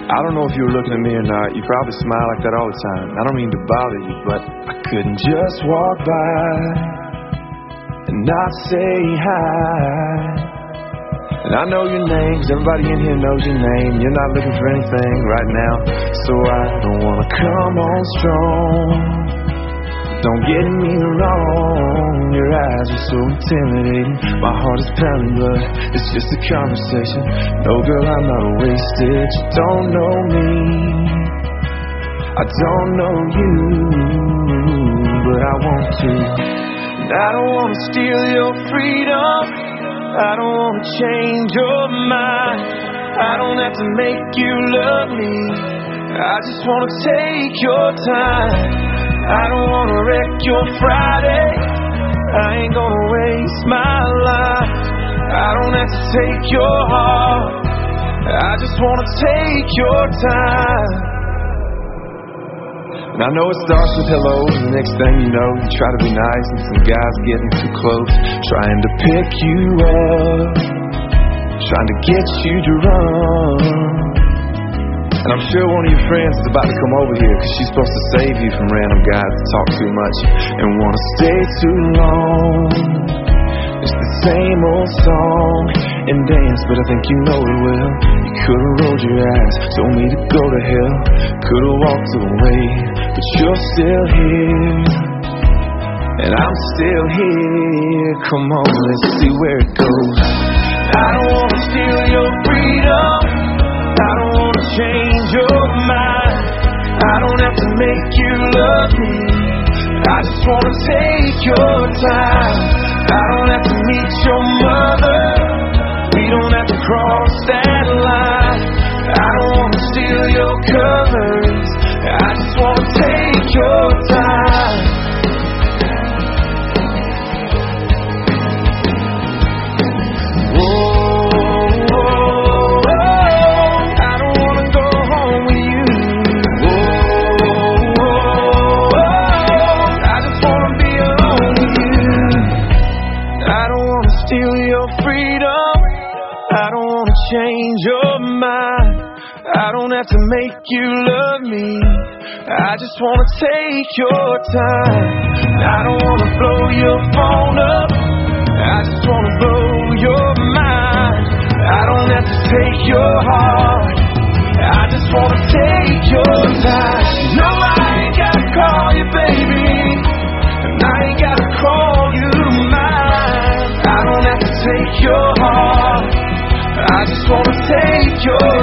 I don't know if you were looking at me or not. You probably smile like that all the time. I don't mean to bother you, but I couldn't just walk by and not say hi. And I know your name, 'cause everybody in here knows your name. You're not looking for anything right now, so I don't wanna come on strong. Don't get me wrong, your eyes are so intimidating. My heart is pounding, but it's just a conversation. No, girl, I'm not wasted. You don't know me, I don't know you, but I want to. And I don't wanna steal your freedom, I don't wanna change your mind. I don't have to make you love me, I just wanna take your time. I don't wanna wreck your Friday, I ain't gonna waste my life. I don't have to take your heart, I just wanna take your time. And I know it starts with hello, and the next thing you know, you try to be nice, and some guy's getting too close, trying to pick you up, trying to get you to run. And I'm sure one of your friends is about to come over here, 'cause she's supposed to save you from random guys that talk too much and wanna stay too long. It's the same old song and dance, but I think you know it well. You could've rolled your eyes, told me to go to hell, could've walked away, but you're still here, and I'm still here. Come on, let's see where it goes. I don't wanna steal your freedom, I don't wanna change your mind. I don't have to make you love me, I just wanna take your time. I don't have to meet your mother, we don't have to cross that line. I don't wanna steal your colors, I just wanna take your time. Change your mind, I don't have to make you love me, I just wanna take your time. I don't wanna blow your phone up, I just wanna blow your mind. I don't have to take your heart, I just wanna take your time. No, I ain't gotta call you baby, and I ain't gotta call you mine. I don't have to take your heart, I just wanna take your